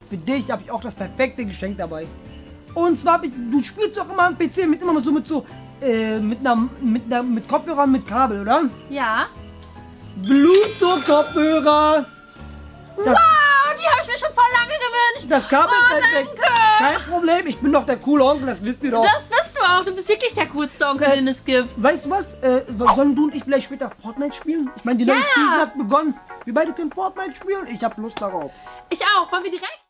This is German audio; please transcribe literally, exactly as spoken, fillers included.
für dich habe ich auch das perfekte Geschenk dabei. Und zwar, hab ich, du spielst doch immer am P C mit immer so mit so, äh, mit einer, mit einer, mit Kopfhörern mit Kabel, oder? Ja. Bluetooth-Kopfhörer. Wow, die habe ich mir schon voll lange gewünscht. Das Kabel oh, ist weg. danke. Kein Problem, ich bin doch der coole Onkel, das wisst ihr doch. Das bist du auch. Du bist wirklich der coolste Onkel, Äh, den es gibt. Weißt du was? Äh, sollen du und ich vielleicht später Fortnite spielen? Ich meine, die neue Ja. Season hat begonnen. Wir beide können Fortnite spielen. Ich habe Lust darauf. Ich auch. Wollen wir direkt?